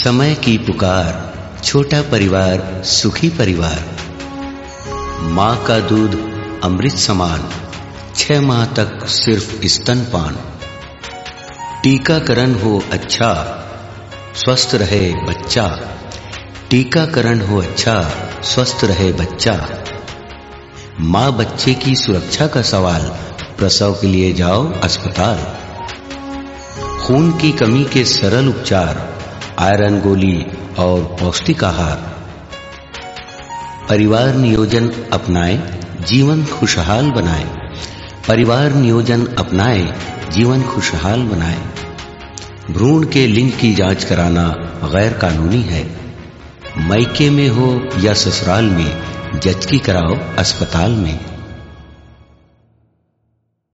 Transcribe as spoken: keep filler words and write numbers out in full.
समय की पुकार, छोटा परिवार सुखी परिवार। माँ का दूध अमृत समान, छह माह तक सिर्फ स्तनपान। टीकाकरण हो अच्छा, स्वस्थ रहे बच्चा। टीकाकरण हो अच्छा, स्वस्थ रहे बच्चा। माँ बच्चे की सुरक्षा का सवाल, प्रसव के लिए जाओ अस्पताल। खून की कमी के सरल उपचार, आयरन गोली और पौष्टिक आहार। परिवार नियोजन अपनाएं, जीवन खुशहाल बनाएं। परिवार नियोजन अपनाएं, जीवन खुशहाल बनाएं। भ्रूण के लिंग की जांच कराना गैर कानूनी है। मायके में हो या ससुराल में, जच की कराओ अस्पताल में।